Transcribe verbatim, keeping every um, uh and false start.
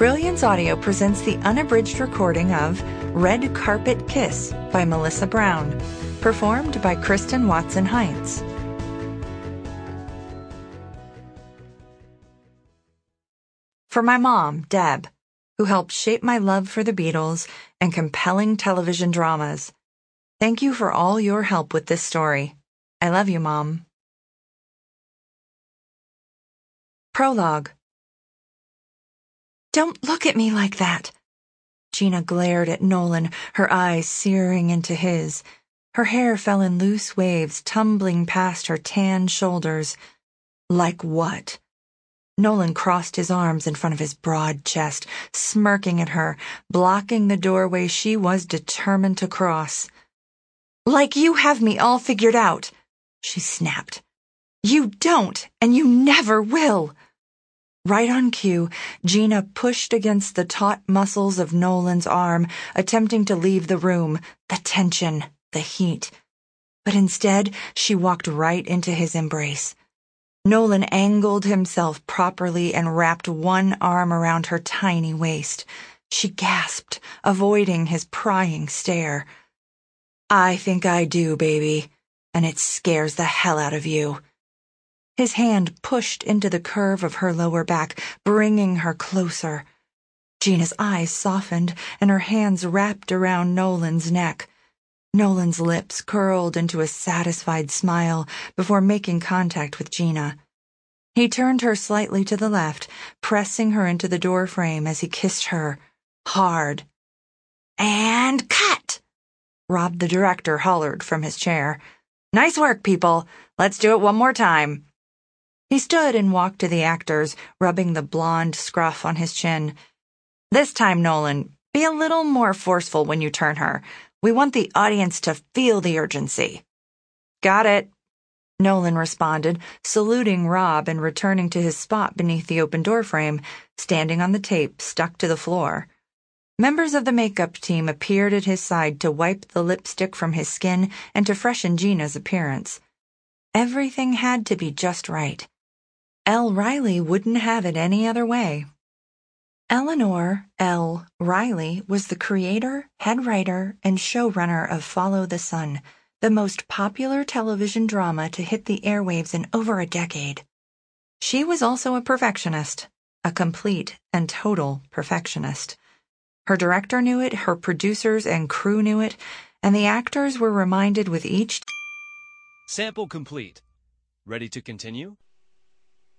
Brilliance Audio presents the unabridged recording of Red Carpet Kiss by Melissa Brown, performed by Kristen Watson Heinz. For my mom, Deb, who helped shape my love for the Beatles and compelling television dramas. Thank you for all your help with this story. I love you, Mom. Prologue. Don't look at me like that. Gina glared at Nolan, her eyes searing into his. Her hair fell in loose waves, tumbling past her tan shoulders. Like what? Nolan crossed his arms in front of his broad chest, smirking at her, blocking the doorway she was determined to cross. Like you have me all figured out, she snapped. You don't, and you never will. Right on cue, Gina pushed against the taut muscles of Nolan's arm, attempting to leave the room, the tension, the heat. But instead, she walked right into his embrace. Nolan angled himself properly and wrapped one arm around her tiny waist. She gasped, avoiding his prying stare. I think I do, baby, and it scares the hell out of you. His hand pushed into the curve of her lower back, bringing her closer. Gina's eyes softened, and her hands wrapped around Nolan's neck. Nolan's lips curled into a satisfied smile before making contact with Gina. He turned her slightly to the left, pressing her into the doorframe as he kissed her, hard. And cut! Rob the director hollered from his chair. Nice work, people. Let's do it one more time. He stood and walked to the actors, rubbing the blonde scruff on his chin. This time, Nolan, be a little more forceful when you turn her. We want the audience to feel the urgency. Got it, Nolan responded, saluting Rob and returning to his spot beneath the open doorframe, standing on the tape stuck to the floor. Members of the makeup team appeared at his side to wipe the lipstick from his skin and to freshen Gina's appearance. Everything had to be just right. Elle Riley wouldn't have it any other way. Eleanor L. Riley was the creator, head writer, and showrunner of Follow the Sun, the most popular television drama to hit the airwaves in over a decade. She was also a perfectionist, a complete and total perfectionist. Her director knew it, her producers and crew knew it, and the actors were reminded with each... Sample complete. Ready to continue?